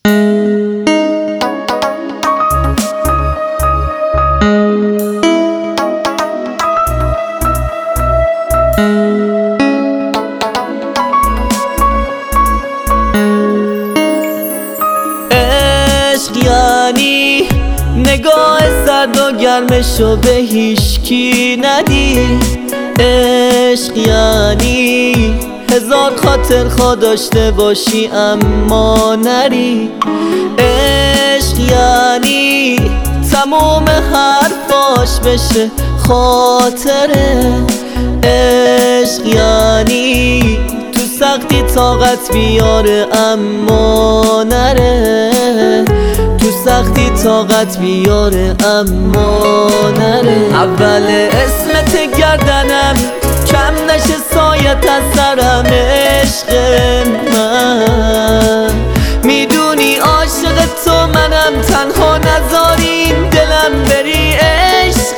عشق یعنی نگاه سرد و گرمشو به هیچکی ندی. عشق یعنی هزار خاطر خواه داشته باشی اما نری. عشق یعنی تموم حرفاش بشه خاطره. عشق یعنی تو سختی طاقت بیاره اما نره. تو سختی طاقت بیاره اما نره. اول اسمت گردنم کم نشه سایت از سرم. عشق من میدونی عاشق تو منم، تنها نذارین دلم بری. عشق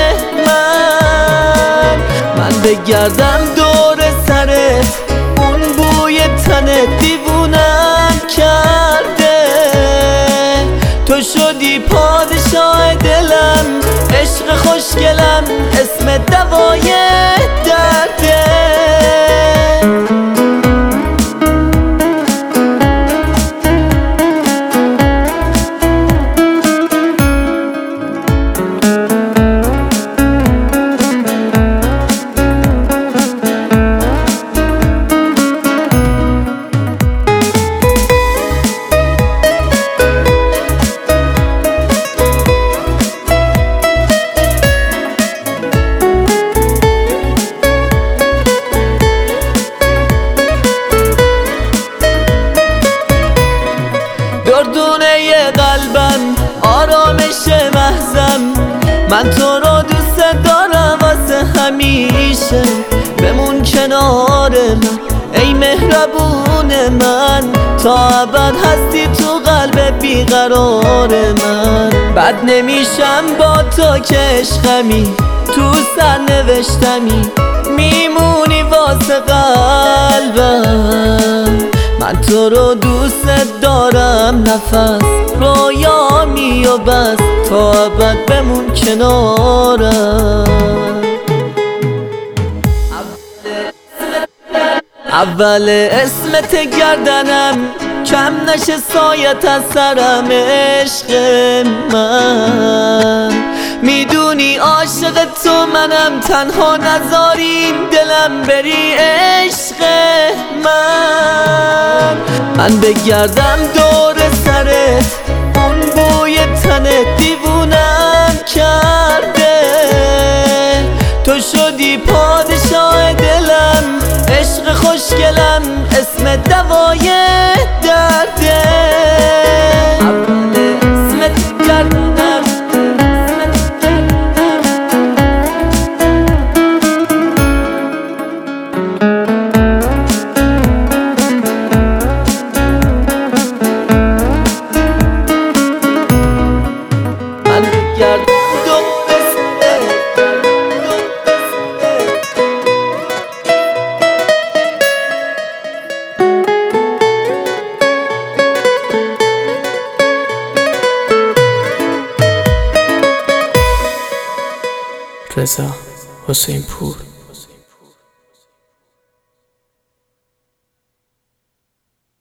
من بگردم دور سرت، اون بوی تنت دیوونم کرده. تو شدی پادشاه دلم، عشق خوشگلم، اسم دوای درده. دردونه قلبم، آرامش محضم، من تو رو دوست دارم واسه همیشه. بمون کنار من ای مهربون من، تا ابد هستی تو قلب بیقرار من. بد نمیشم با تو که عشقمی، تو سرنوشتمی، میمونی واسه قلبم. من تو رو دوست دارم، نفس رویامی و بس، تا ابد بمون کنارم. اول اسمت گردنم کم نشه سایت از سرم. عشق من میدونی عاشق تو منم، تنها نذارین دلم بری. عشق من بگردم دور سرت، اون بوی تنت دیوونم کرده. تو شدی پادشاه دلم، عشق خوشگلم، اسم دوای درده. اول اسمت گردنم، من بگردم رضا حسین پور.